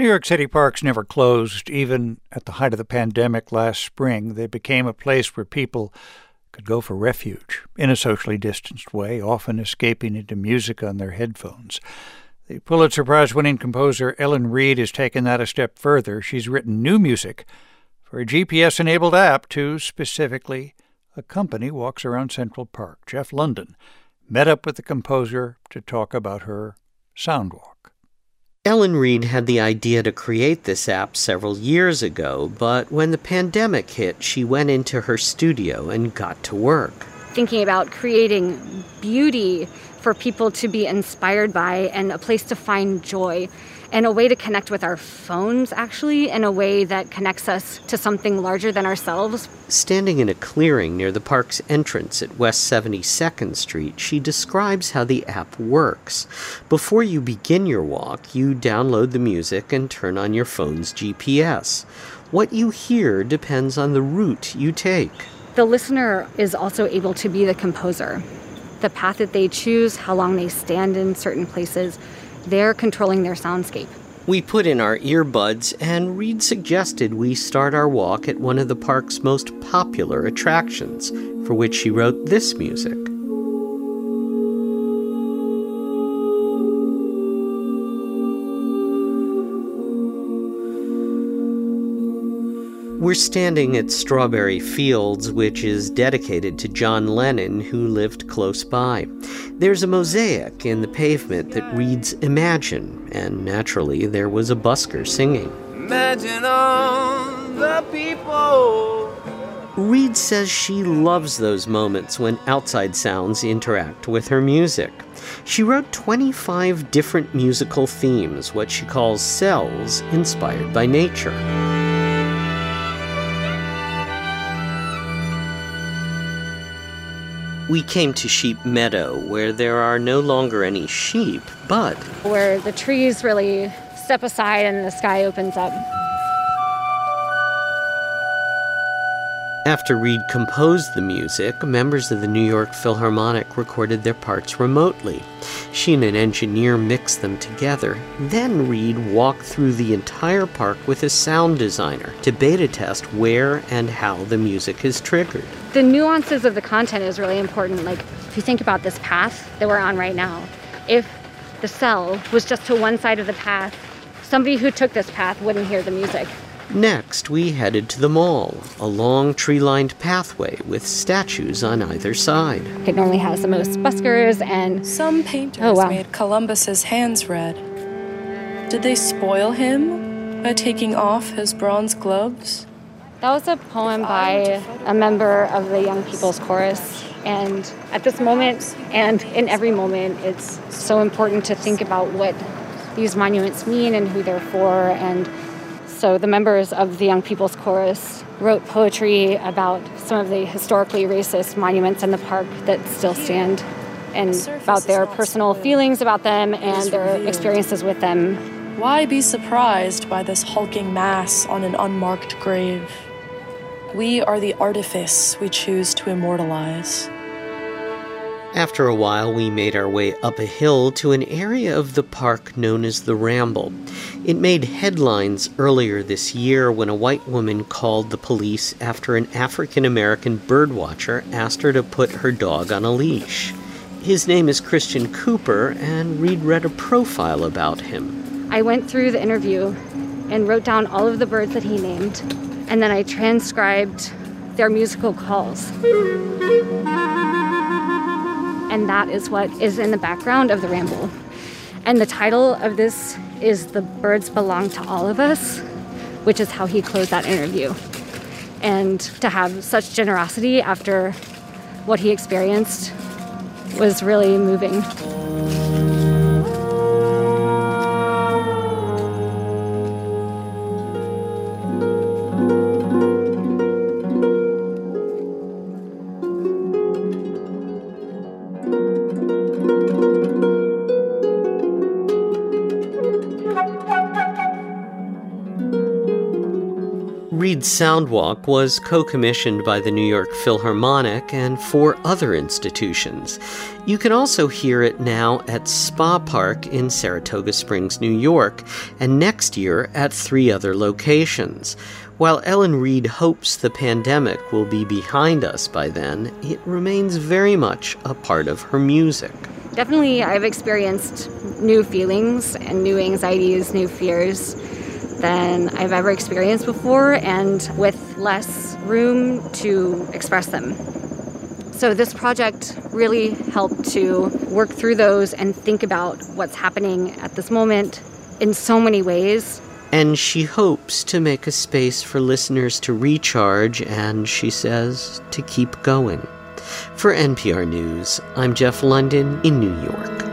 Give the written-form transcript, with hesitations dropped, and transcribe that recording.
New York City parks never closed. Even at the height of the pandemic last spring, they became a place where people could go for refuge in a socially distanced way, often escaping into music on their headphones. The Pulitzer Prize-winning composer Ellen Reid has taken that a step further. She's written new music for a GPS-enabled app to specifically accompany walks around Central Park. Jeff London met up with the composer to talk about her Soundwalk. Ellen Reid had the idea to create this app several years ago, but when the pandemic hit, she went into her studio and got to work. Thinking about creating beauty for people to be inspired by and a place to find joy and a way to connect with our phones, actually, in a way that connects us to something larger than ourselves. Standing in a clearing near the park's entrance at West 72nd Street, she describes how the app works. Before you begin your walk, you download the music and turn on your phone's GPS. What you hear depends on the route you take. The listener is also able to be the composer. The path that they choose, how long they stand in certain places, they're controlling their soundscape. We put in our earbuds, and Reid suggested we start our walk at one of the park's most popular attractions, for which she wrote this music. We're standing at Strawberry Fields, which is dedicated to John Lennon, who lived close by. There's a mosaic in the pavement that reads Imagine, and naturally there was a busker singing. Imagine all the people. Reid says she loves those moments when outside sounds interact with her music. She wrote 25 different musical themes, what she calls cells, inspired by nature. We came to Sheep Meadow, where there are no longer any sheep, but where the trees really step aside and the sky opens up. After Reid composed the music, members of the New York Philharmonic recorded their parts remotely. She and an engineer mixed them together. Then Reid walked through the entire park with a sound designer to beta test where and how the music is triggered. The nuances of the content is really important. Like, if you think about this path that we're on right now, if the cell was just to one side of the path, somebody who took this path wouldn't hear the music. Next, we headed to the mall, a long tree-lined pathway with statues on either side. It normally has the most buskers and... Some painters made Columbus's hands red. Did they spoil him by taking off his bronze gloves? That was a poem by a member of the Young People's Chorus. And at this moment, and in every moment, it's so important to think about what these monuments mean and who they're for. And so the members of the Young People's Chorus wrote poetry about some of the historically racist monuments in the park that still stand, and about their personal feelings about them and their experiences with them. Why be surprised by this hulking mass on an unmarked grave? We are the artifice we choose to immortalize. After a while, we made our way up a hill to an area of the park known as the Ramble. It made headlines earlier this year when a white woman called the police after an African-American birdwatcher asked her to put her dog on a leash. His name is Christian Cooper, and Reid read a profile about him. I went through the interview and wrote down all of the birds that he named, and then I transcribed their musical calls. And that is what is in the background of the Ramble. And the title of this is The Birds Belong to All of Us, which is how he closed that interview. And to have such generosity after what he experienced was really moving. Reed's Soundwalk was co-commissioned by the New York Philharmonic and 4 other institutions. You can also hear it now at Spa Park in Saratoga Springs, New York, and next year at 3 other locations. While Ellen Reed hopes the pandemic will be behind us by then, it remains very much a part of her music. Definitely, I've experienced new feelings and new anxieties, new fears than I've ever experienced before, and with less room to express them. So this project really helped to work through those and think about what's happening at this moment in so many ways. And she hopes to make a space for listeners to recharge and, she says, to keep going. For NPR News, I'm Jeff London in New York.